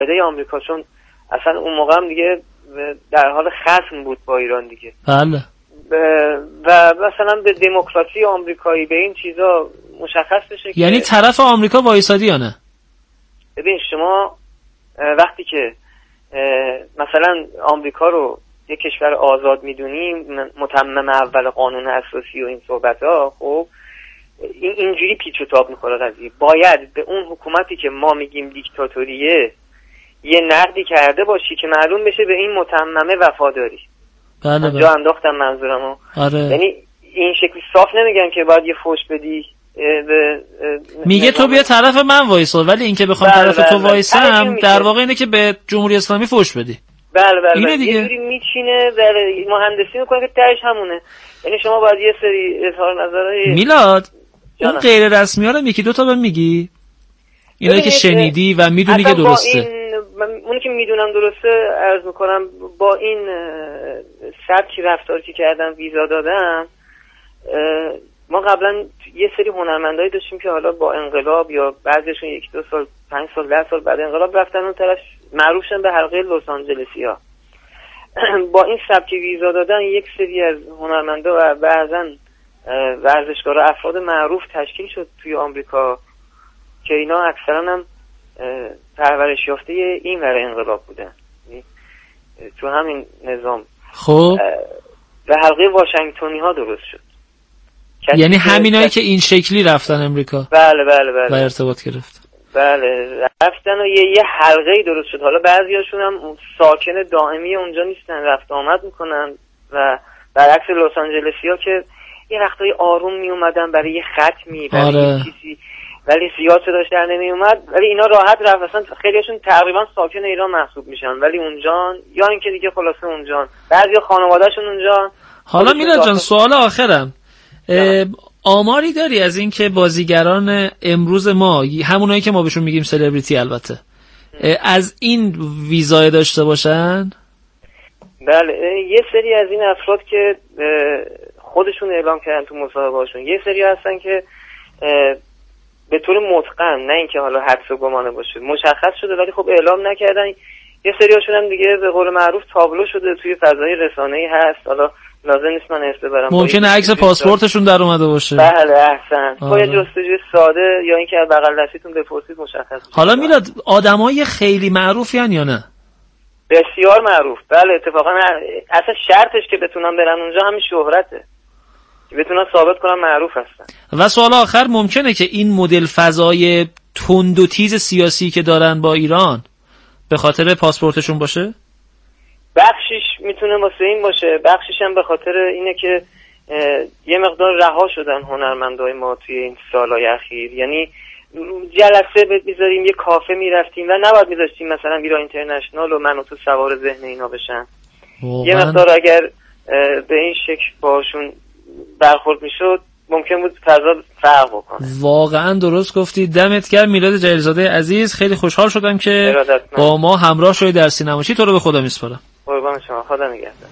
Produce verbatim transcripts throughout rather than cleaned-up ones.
بده آمریکا، چون اصلا اون موقع هم دیگه در حال خصم بود با ایران دیگه. بله. و مثلا به دموکراسی آمریکایی به این چیزا مشخص بشه که یعنی طرف آمریکا وایسادی یا نه؟ ببین شما وقتی که مثلا آمریکا رو یک کشور آزاد میدونیم، متمم اول قانون اساسی و این صحبت ها، خب این اینجوری پیچ و تاب میخوره قضیه. باید به اون حکومتی که ما میگیم دیکتاتوریه یه نقدی کرده باشی که معلوم بشه به این متممه وفاداری. بله بله. جا انداختم منظورمو. آره. یعنی این شکلی صاف نمیگن که باید یه فوش بدی به میگه تو بیا طرف من وایسا، ولی این که بخوام طرف تو وایسم در واقع اینه که به جمهوری اسلامی فوش بدی. بله بله. اینه دیگه. یه جوری میچینه در مهندسی میکنه که تهش همونه. یعنی شما باید یه سری اظهار نظرهای میلاد اون غیر رسمی ها رو یکی دو تا بهم میگی؟ اینایی که شنیدی و میدونی که درسته. اونی که میدونم درسته عرض میکنم، با این سبکی رفتاری که کردم ویزا دادم، ما قبلا یه سری هنرمندایی داشتیم که حالا با انقلاب یا بعضیشون یک دو سال پنج سال ده سال بعد انقلاب رفتن اون طرف، معروف شدن به حلقه لس آنجلسی ها. با این سبکی ویزا دادن یک سری از هنرمندا و بعضا ورزشکارا افراد معروف تشکیل شد توی آمریکا که اینا اکثرا هم پرورش یافته این ور انقلاب بودن تو همین نظام. خب و حلقه واشنگتنی ها درست شد. یعنی همینایی که این شکلی رفتن امریکا. بله بله بله. و ارتباط گرفت. بله رفتن و یه, یه حلقه درست شد. حالا بعضیاشون هم ساکن دائمی اونجا نیستن، رفت آمد میکنن و برعکس لس آنجلسی ها که یه وقتای آروم می اومدن برای یه ختمی، برای آره. یه چیزی، ولی زیاد صداش در نمی اومد، ولی اینا راحت رفت. اصلا خیلیشون تقریبا ساکن ایران محسوب میشن، ولی اونجان یا اینکه دیگه خلاصه اونجان، بعضی خانواده‌شون اونجان. حالا میلاد جان سوال آخرم، آماری داری از این که بازیگران امروز ما، همونایی که ما بهشون میگیم سلبریتی البته، از این ویزای داشته باشن؟ بله یه سری از این افراد که خودشون اعلام کردن تو مصاحبه‌هاشون، یه سری هستن که به طور متقن، نه اینکه حالا حدس و گمانه باشه، مشخص شده ولی خب اعلام نکردن. یه سری هاشون هم دیگه به قول معروف تابلو شده توی فضای رسانه‌ای هست. حالا لازم نیست من اسم ببرم، ممکنه عکس پاسپورتشون در اومده باشه. بله احسن. با یه جستجوی ساده یا اینکه بغل دستیتون بپرسید مشخص میشه. حالا میلاد آدمای خیلی معروفی ان یا نه؟ بسیار معروف. بله اتفاقا اصلا شرطش که بتونن برن اونجا همین شهرته، که بتونن ثابت کنن معروف هستن. و سوال آخر، ممکنه که این مدل فضای تند و تیز سیاسی که دارن با ایران به خاطر پاسپورتشون باشه؟ بخشش میتونه واسه این باشه، بخشش هم به خاطر اینه که یه مقدار رها شدن هنرمندای ما توی این سالهای اخیر. یعنی جلسه میذاریم یه کافه میرفتیم و نباید میذاشتیم مثلا ویرا اینترنشنال و من و تو سوار ذهن اینا بشن. یه مقدار اگر به این شکل باشون برخورد میشد ممکن بود فضا فرق بکنه. واقعا درست گفتی. دمت گرم میلاد جلیل‌زاده عزیز، خیلی خوشحال شدم که با ما همراه شدی در سینماشی. تو رو به خدا میسپارم. قربان شما، خدا نگهدار.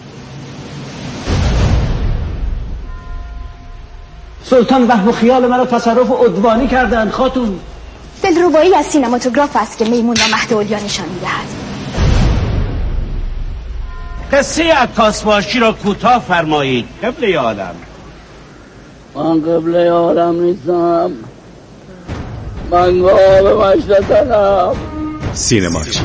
سلطان وهم و خیال مرا تصرف عدوانی کردند خاتون. دلربایی از سینماتوگراف است که میمون را مهد اولیا نشان میدهد. قصه عکاسباشی را کوتاه فرمایید قبله عالم. من قبله عالم نیستم، من گاه به مشتتنم. سینماچی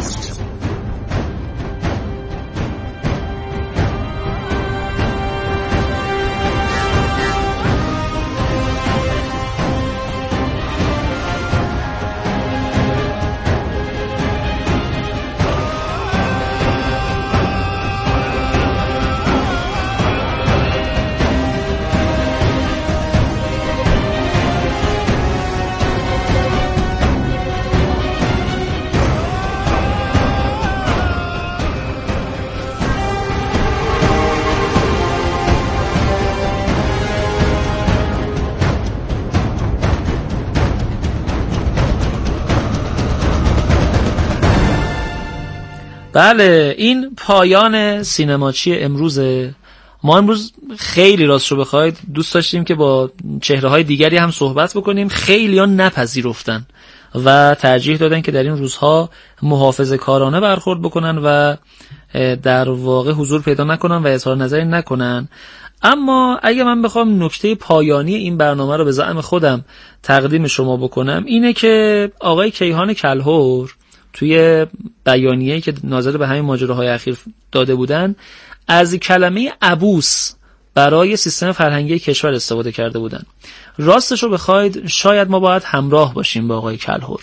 بله این پایان سینماچی امروزه. ما امروز خیلی راست رو بخواید دوست داشتیم که با چهره های دیگری هم صحبت بکنیم، خیلی ها نپذیرفتن و ترجیح دادن که در این روزها محافظه کارانه برخورد بکنن و در واقع حضور پیدا نکنن و اظهار نظری نکنن. اما اگه من بخوام نکته پایانی این برنامه رو به زعم خودم تقدیم شما بکنم اینه که آقای کیهان کلهر توی بیانیه‌ای که ناظر به همین ماجراهای اخیر داده بودن از کلمه عبوس برای سیستم فرهنگی کشور استفاده کرده بودن. راستش رو بخواید شاید ما باید همراه باشیم با آقای کلهر.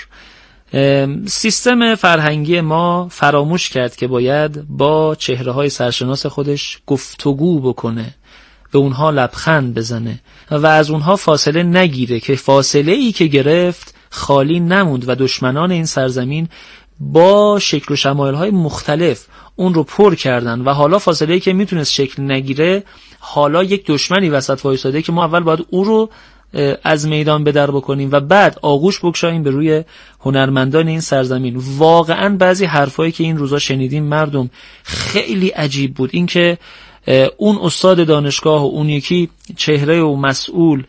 سیستم فرهنگی ما فراموش کرد که باید با چهره‌های سرشناس خودش گفتگو بکنه، به اونها لبخند بزنه و از اونها فاصله نگیره که فاصله ای که گرفت خالی نموند و دشمنان این سرزمین با شکل و شمایل‌های مختلف اون رو پر کردن و حالا فاصله ای که میتونست شکل نگیره حالا یک دشمنی وسط وایساده که ما اول باید او رو از میدان بدر بکنیم و بعد آغوش بگشاییم به روی هنرمندان این سرزمین. واقعا بعضی حرفایی که این روزا شنیدیم مردم خیلی عجیب بود. این که اون استاد دانشگاه و اون یکی چهره و مسئول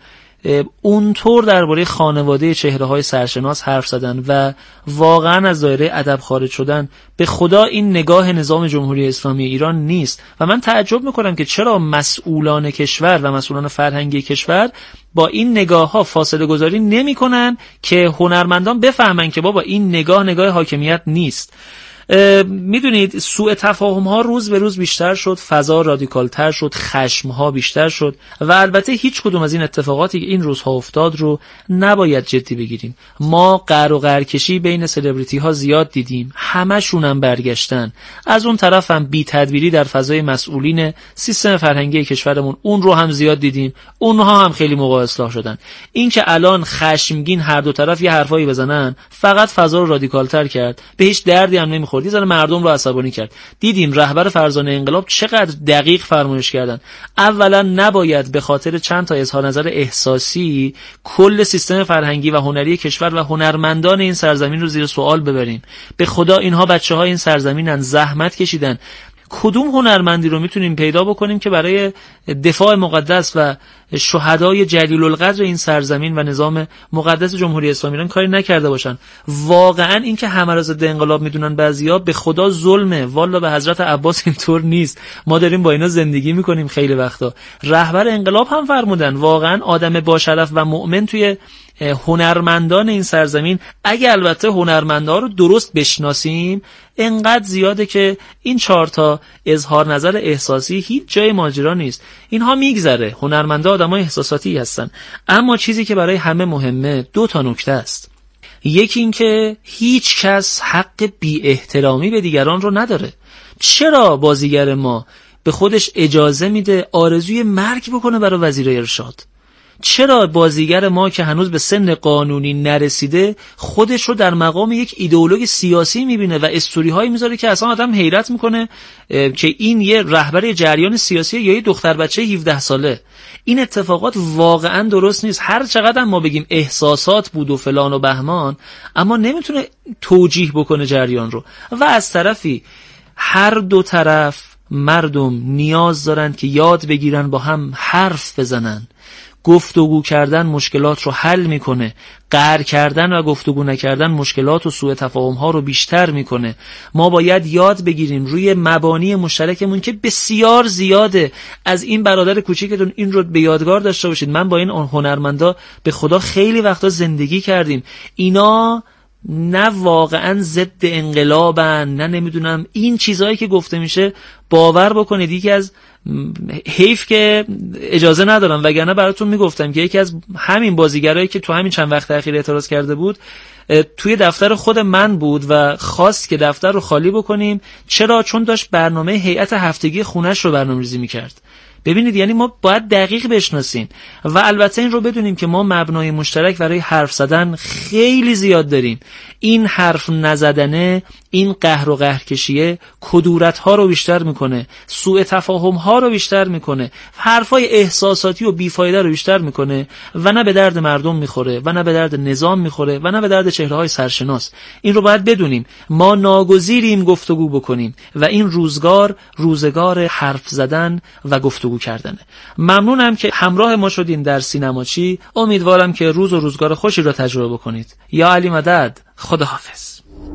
اونطور درباره خانواده چهره‌های سرشناس حرف زدن و واقعا از دایره ادب خارج شدن، به خدا این نگاه نظام جمهوری اسلامی ایران نیست. و من تعجب میکنم که چرا مسئولان کشور و مسئولان فرهنگی کشور با این نگاه ها فاصله گذاری نمی کنن که هنرمندان بفهمن که بابا این نگاه نگاه حاکمیت نیست. میدونید سوء تفاهم ها روز به روز بیشتر شد، فضا رادیکال تر شد، خشم ها بیشتر شد و البته هیچ کدوم از این اتفاقاتی که این روزها افتاد رو نباید جدی بگیریم. ما قهر و قهرکشی بین سلبریتی ها زیاد دیدیم، همشون هم برگشتن. از اون طرف هم بی تدبیری در فضای مسئولین سیستم فرهنگی کشورمون اون رو هم زیاد دیدیم، اونها هم خیلی موقع اصلاح شدن. این که الان خشمگین هر دو طرف یه حرفایی بزنن فقط فضا رو رادیکال تر کرد، به هیچ دردی هم نمیخورد، یه ذره مردم رو عصبانی کرد. دیدیم رهبر فرزانه انقلاب چقدر دقیق فرمایش کردن. اولا نباید به خاطر چند تا اظهار نظر احساسی کل سیستم فرهنگی و هنری کشور و هنرمندان این سرزمین رو زیر سوال ببریم. به خدا اینها بچه‌های این سرزمینن، زحمت کشیدن. کدوم هنرمندی رو میتونیم پیدا بکنیم که برای دفاع مقدس و شهدای جلیل القدر این سرزمین و نظام مقدس جمهوری اسلامی ایران کاری نکرده باشن؟ واقعا این که همه را ضد انقلاب میدونن بعضیا، به خدا ظلمه. والا به حضرت عباس اینطور نیست. ما داریم با اینا زندگی میکنیم خیلی وقتا. رهبر انقلاب هم فرمودن واقعا آدم با شرف و مؤمن توی هنرمندان این سرزمین، اگه البته هنرمندا رو درست بشناسیم، انقدر زیاده که این چهار تا اظهار نظر احساسی هیچ جای ماجرا نیست. اینها میگذره، هنرمندا آدمای احساساتی هستن. اما چیزی که برای همه مهمه دو تا نکته است. یکی این که هیچ کس حق بی احترامی به دیگران رو نداره. چرا بازیگر ما به خودش اجازه میده آرزوی مرگ بکنه برای وزیر ارشاد؟ چرا بازیگر ما که هنوز به سن قانونی نرسیده خودش رو در مقام یک ایدئولوژی سیاسی میبینه و استوری هایی میذاره که اصلا آدم حیرت میکنه که این یه رهبر جریان سیاسی یا یه دختر بچه هفده ساله؟ این اتفاقات واقعا درست نیست. هر چقدر ما بگیم احساسات بود و فلان و بهمان، اما نمیتونه توجیه بکنه جریان رو. و از طرفی هر دو طرف مردم نیاز دارن که یاد بگیرن با هم حرف بزنن. گفتگو کردن مشکلات رو حل میکنه، قهر کردن و گفتگو نکردن مشکلات و سوء تفاهم ها رو بیشتر میکنه. ما باید یاد بگیریم روی مبانی مشترکمون که بسیار زیاده. از این برادر کوچیکتون این رو به یادگار داشته باشید. من با این هنرمندا به خدا خیلی وقتا زندگی کردیم. اینا نه واقعا ضد انقلابن، نه نمیدونم این چیزهایی که گفته میشه. باور بکنید یکی از حیف که اجازه ندارم، وگرنه براتون میگفتم که یکی از همین بازیگرایی که تو همین چند وقت اخیر اعتراض کرده بود توی دفتر خود من بود و خواست که دفتر رو خالی بکنیم. چرا؟ چون داشت برنامه هیئت هفتگی خونش رو برنامه‌ریزی میکرد. ببینید، یعنی ما باید دقیق بشناسیم و البته این رو بدونیم که ما مبنای مشترک برای حرف زدن خیلی زیاد داریم. این حرف نزدنه، این قهر و قهرکشیه کدورت ها رو بیشتر میکنه، سوء تفاهم ها رو بیشتر میکنه، حرفای احساساتی و بیفایده رو بیشتر میکنه و نه به درد مردم میخوره و نه به درد نظام میخوره و نه به درد چهره های سرشناس. این رو باید بدونیم. ما ناگزیریم گفتگو بکنیم و این روزگار روزگار حرف زدن و گفتگو کردنه. ممنونم که همراه ما شدین در سینماچی. امیدوارم که روز و روزگار خوشی رو تجربه بکنید. یا علی مدد. خداحافظ.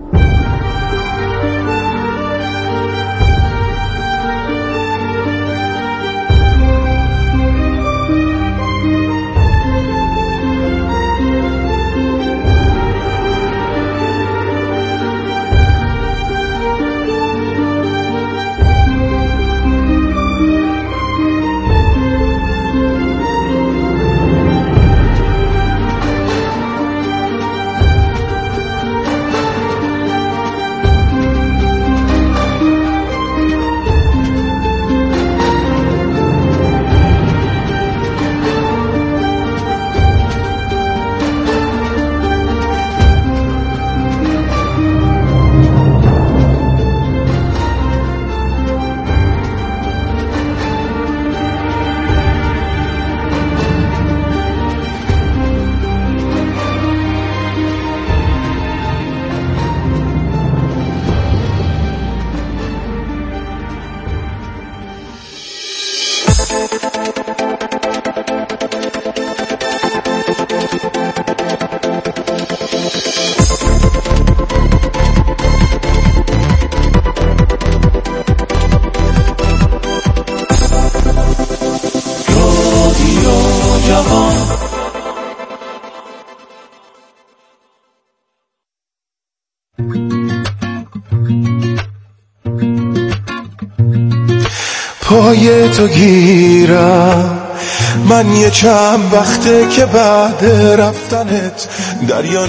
پای تو گیرم من یه چند وقته که بعد رفتنت دریا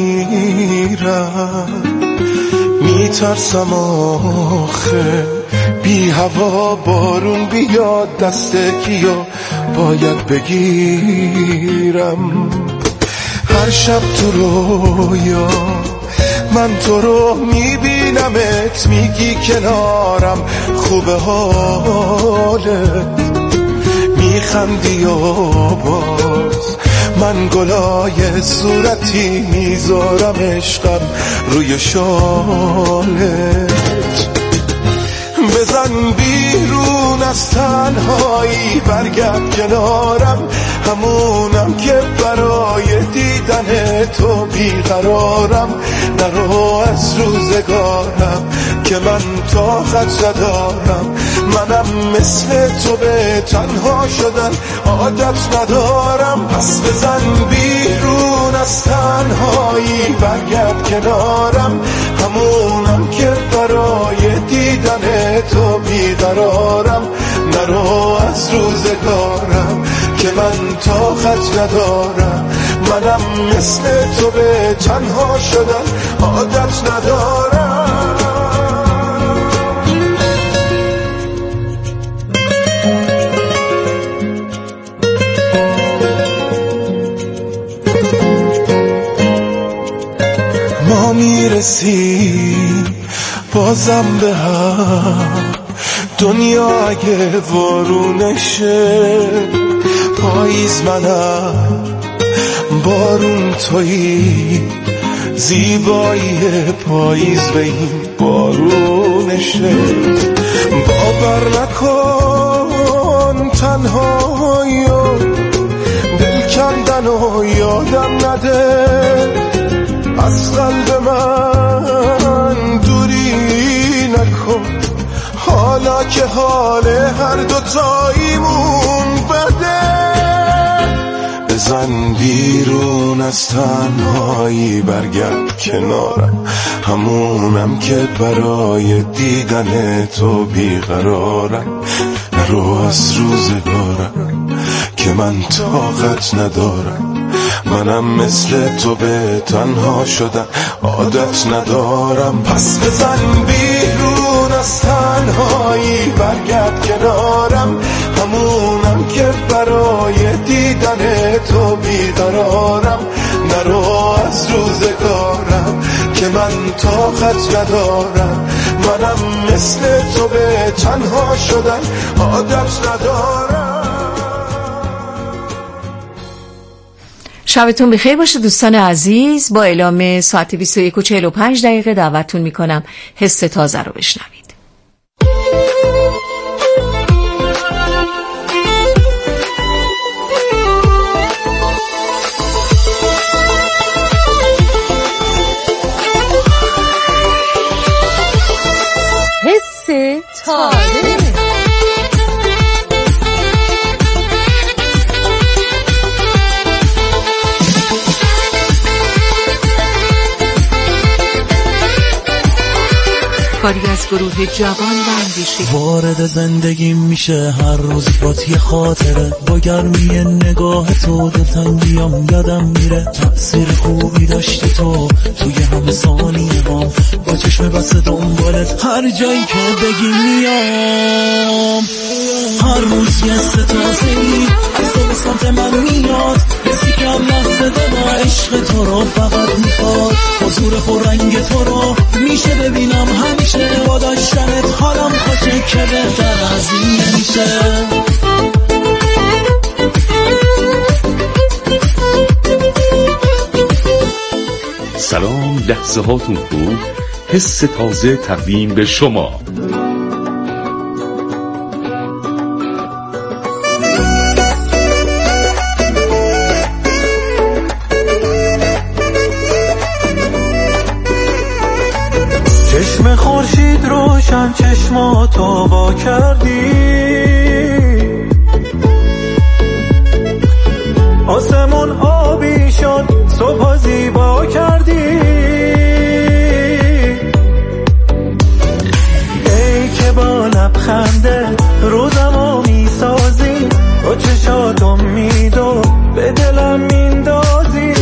نمیرم، میترسم آخه بی هوا بارون بیاد دست کیو باید بگیرم. هر شب تو رویا من تو رو میبینمت، میگی کنارم خوبه حالت، میخندی و باز من گلای صورتی میذارم عشقم روی شالت. بزن بیرون از تنهایی برگرد کنارم، همونم که برای دیدن تو بیقرارم. نرو از روزگارم که من طاقت ندارم، منم مثل تو به تنها شدن عادت ندارم. پس بزن بیرون از تنهایی برگرد کنارم، همونم که برای دیدن تو بیقرارم. نرو از روزگارم که من طاقت ندارم، منم مثل تو به تنها شدن عادت ندارم. ما میرسیم بازم به هم، دنیا اگه وارونشه پاییز منم بارون تویی، زیبایی پاییز به این بارونشه. باور نکن تنهایی و دل کندن و یادم نده، از قلب من دوری نکن، حالا که حال هر دوتاییمون بده. بزن بیرون از تنهایی برگرد کنارم، همونم که برای دیدن تو بیقرارم. نرو از روزگارم که من طاقت ندارم، منم مثل تو به تنها شدن عادت ندارم. پس بزن بیرون از تنهایی برگرد کنارم، همونم که برای دیدن تو بیقرارم. نرو از روزگارم که که من طاقت ندارم، منم مثل تو به تنها شدن عادت ندارم. شبتون بخیر باشه دوستان عزیز. با اعلام ساعت بیست و یک و چهل و پنج دقیقه دعوتتون میکنم حس تازه رو بشنوید. حس تازه. کاری از گروه جوان و اندیشه. وارد زندگی میشه هر روز با یه خاطره، با گرمی نگاه تو دلتنگیام یادم میره. تأثیر خوبی داشتی تو توی همه ثانیه هم، با چشم بسته دنبالت هر جایی که بگی میام. هر روز یه ستازه‌ای از تو به سمت من میاد، حسی که هم لحظه دما عشق تو رو فقط میخواد. حضور پررنگ تو رو میشه ببینم همیشه، با داشتنت حالم خوشه که بهتر از این نمیشه. سلام، لحظه هاتون خوب، حس تازه تقدیم به شما. چشم خورشید روشن چشماتو وا کردی، آسمون آبی شد صبح زیبا کردی. ای که با لبخنده روزمو میسازی، با چشات امیدو به دلم میندازی.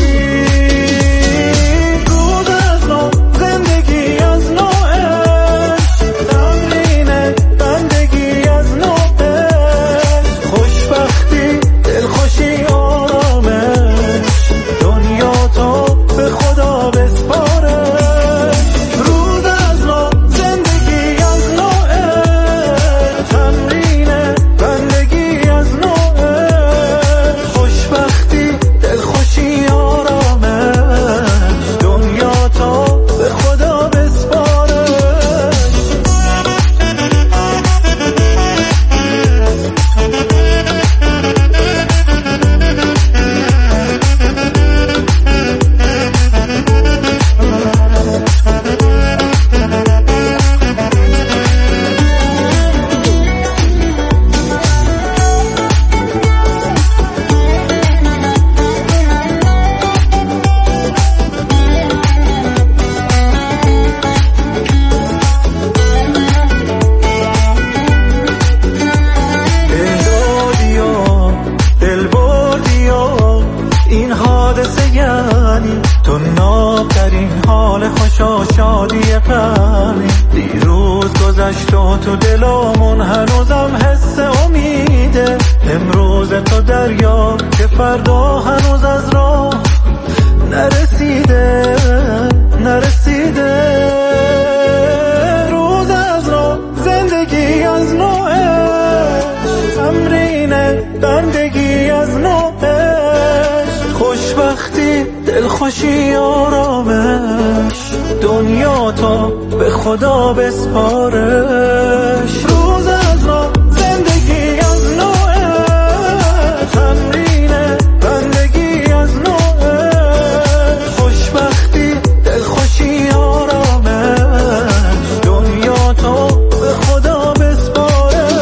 تو دلامون هنوزم حس امیده، امروز تو دریا که فردا هنوز از راه نرسیده نرسیده. روز از راه زندگی از نوعش، تمرین بندگی از نوعش، خوشبختی دلخوشی آرامش، دنیا تا به خدا بسپارش. روز از راه زندگی از نوعش، تمرین بندگی از نوعش، خوشبختی دلخوشی آرامش، دنیا تا به خدا بسپارش.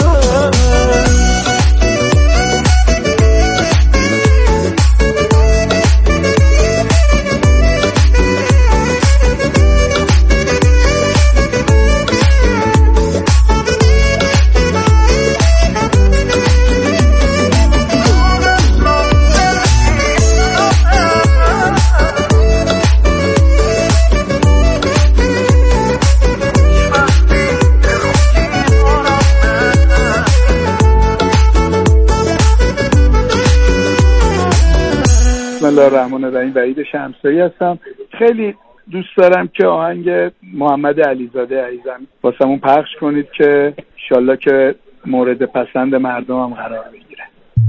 بسم الله الرحمن الرحیم. وحید شمسایی هستم. خیلی دوست دارم که آهنگ محمد علیزاده عزیزم واسمون پخش کنید که انشالله که مورد پسند مردم هم قرار بگیره.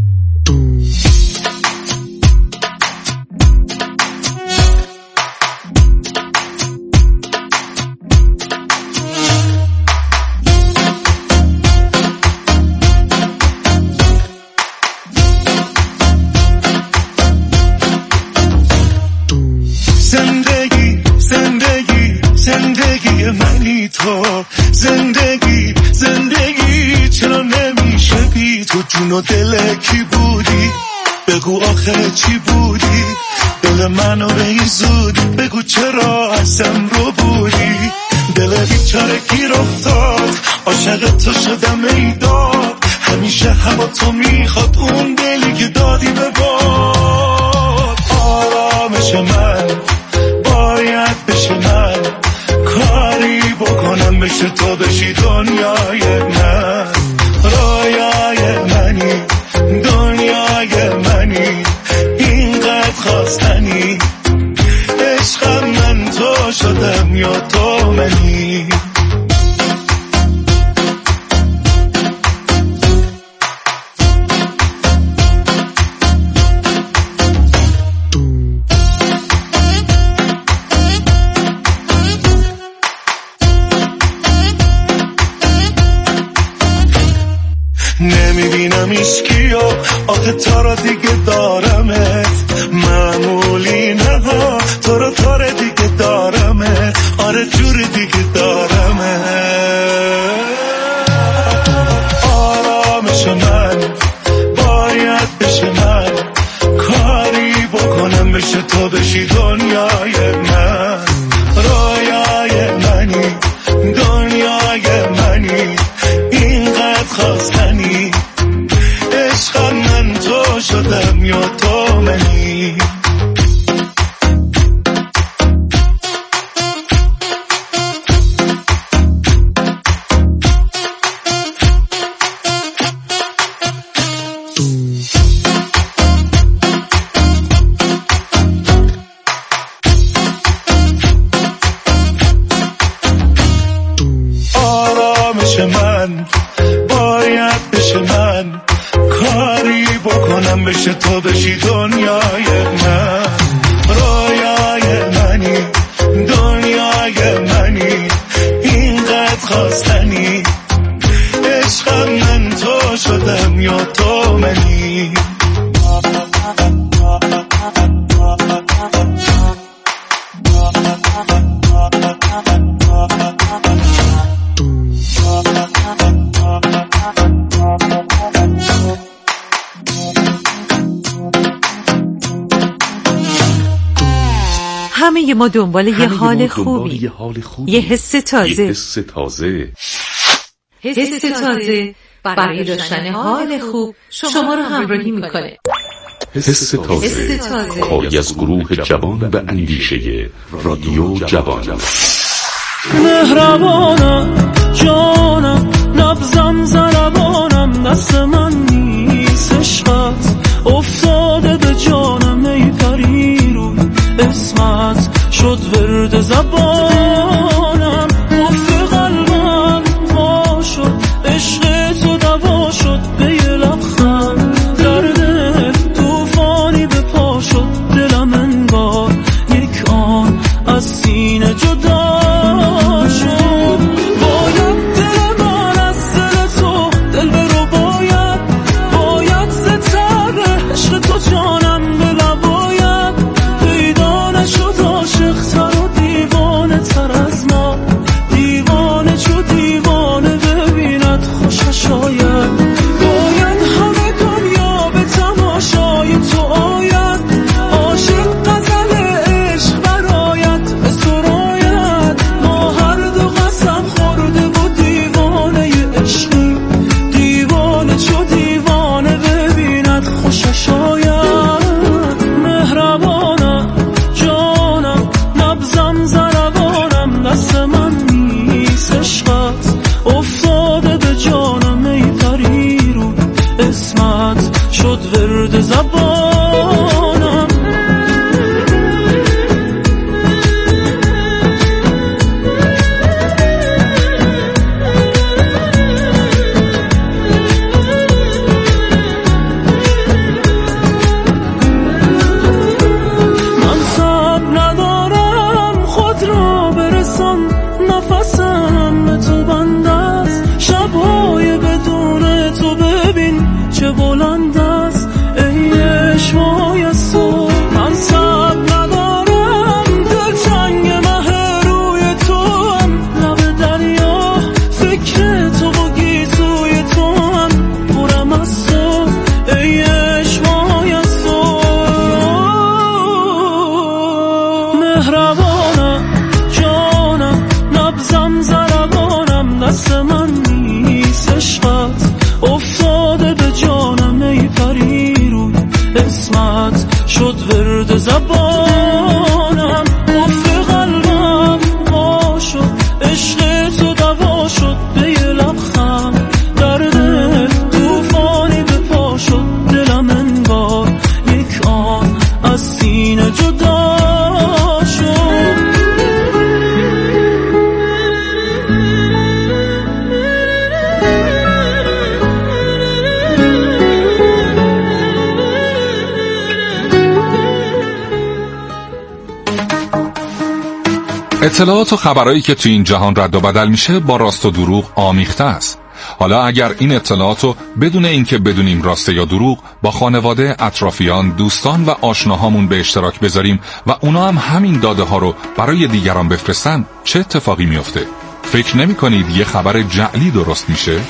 تو زندگی زندگی چرا نمیشه بی تو جون و دل کی بودی بگو آخر چی بودی دل منو به زودی بگو چرا ازم رو بودی دل بیچاره گیر افتاد عاشق تو شدم ای داد همیشه هوا تو میخواد اون دلی که دادی به باد آرامش من باید بشه من کاری بکنم بشه تو بشی دنیای من رویای منی دنیای منی اینقدر خواستنی عشقم من تو شدم یا تو منی نمیبینم ایشکیو آخه تا را دیگه دارمت معمولی نه ها تو را تا را دیگه دارمت آره جور دیگه دارمت آرامش من باید بشه من کاری بکنم بشه تو بشی دنیای من رویای منی دنیای منی اینقدر خواستنی عشقم من تو شدم یا تو منی آرامش من باید بشه من کاری بکنم بشه تو بشی دنیای من رویای منی دنیای منی اینقدر خواستنی عشقم من تو شدم یا تو منی همه ما دنبال یه حال خوبی، یه حس تازه، یه حس تازه حس تازه برای داشتن حال خوب شما رو همراهی میکنه. حس تازه کاری از گروه جوان به اندیشه رادیو جوان. مهربانم جانم نبزم زربانم دست من نیست عشقت افتاده به جانم ای پری رو اسمت شد ورد زبانم گفت قلبم وا شد عشق تو دوا شد به یه لبخند در دل توفانی به پا شد دلم انگار یک آن از سینه جدا شد باید دل من از دل تو دل برو باید باید زتر عشق تو جانم به لباید پیدا نشد عاشق تر و دیوانه دست من نیست عشقت افتاده به جانم ای پری روی اسمت شد ورد زبانم قفل قلبم وا شد عشق تو دوا شد به یه لبخند درد توفانی به پا شد دلم انگار یک آن از سینه جدا شد اطلاعات و خبرایی که تو این جهان رد و بدل میشه با راست و دروغ آمیخته است. حالا اگر این اطلاعاتو بدون اینکه بدونیم راسته یا دروغ با خانواده، اطرافیان، دوستان و آشناهامون به اشتراک بذاریم و اونا هم همین داده ها رو برای دیگران بفرستن، چه اتفاقی میفته؟ فکر نمی کنید یه خبر جعلی درست میشه؟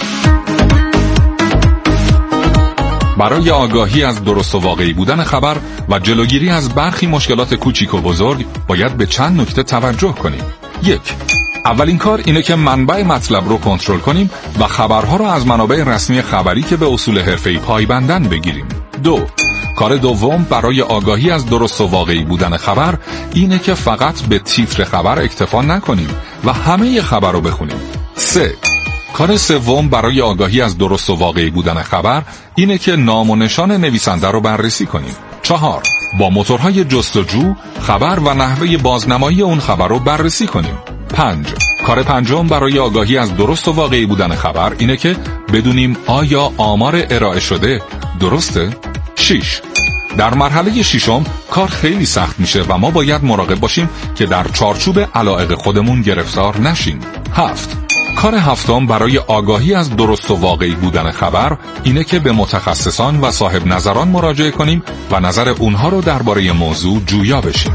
برای آگاهی از درست و واقعی بودن خبر و جلوگیری از برخی مشکلات کوچیک و بزرگ باید به چند نکته توجه کنیم. یک، اولین کار اینه که منبع مطلب رو کنترل کنیم و خبرها رو از منابع رسمی خبری که به اصول حرفه‌ای پایبندن بگیریم. دو، کار دوم برای آگاهی از درست و واقعی بودن خبر اینه که فقط به تیتر خبر اکتفا نکنیم و همه خبر رو بخونیم. سه، کار سوم برای آگاهی از درست و واقعی بودن خبر اینه که نام و نشان نویسنده رو بررسی کنیم. چهار، با موتورهای جستجو خبر و نحوه بازنمایی اون خبر رو بررسی کنیم. پنج، کار پنجم برای آگاهی از درست و واقعی بودن خبر اینه که بدونیم آیا آمار ارائه شده درسته؟ شش، در مرحله ششم کار خیلی سخت میشه و ما باید مراقب باشیم که در چارچوب علایق خودمون گرفتار نشیم. هفت، کار هفتم برای آگاهی از درست و واقعی بودن خبر اینه که به متخصصان و صاحب نظران مراجعه کنیم و نظر اونها رو درباره موضوع جویا بشیم.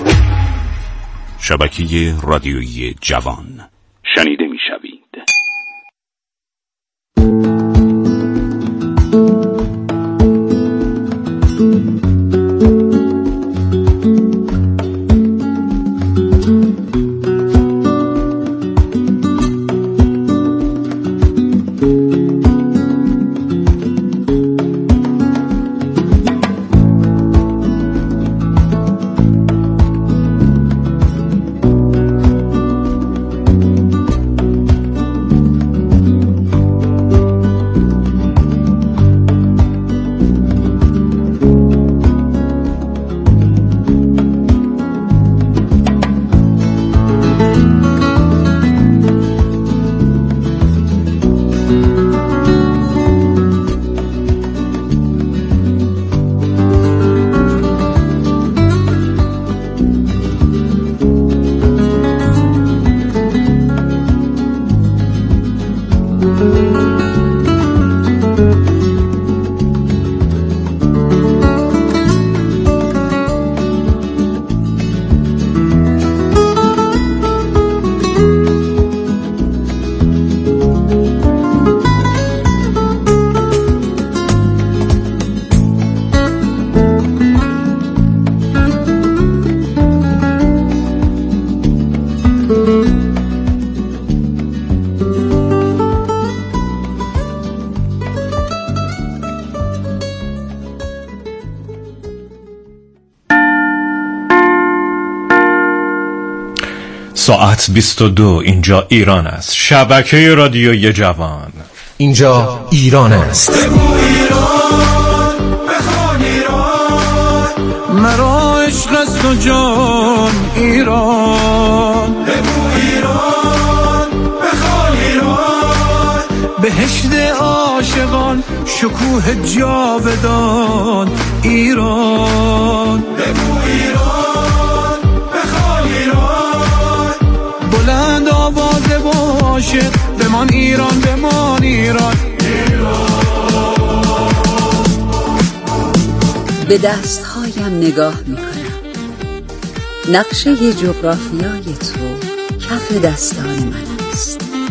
شبکه رادیویی جوان شنیده میشوید. ساعت بیست و دو. اینجا ایران است. شبکه رادیویی جوان. اینجا ایران است. بگو ایران، بخوان ایران، مرا عشق است و جان ایران. بگو ایران، بخوان ایران، بهشت عاشقان، شکوه جاودان ایران. بگو ایران، بخوان ایران، بلند آواز باشه بمان ایران، بمان ایران. به دستهایم نگاه میکنم، نقشه جغرافیای تو کف دستان من است.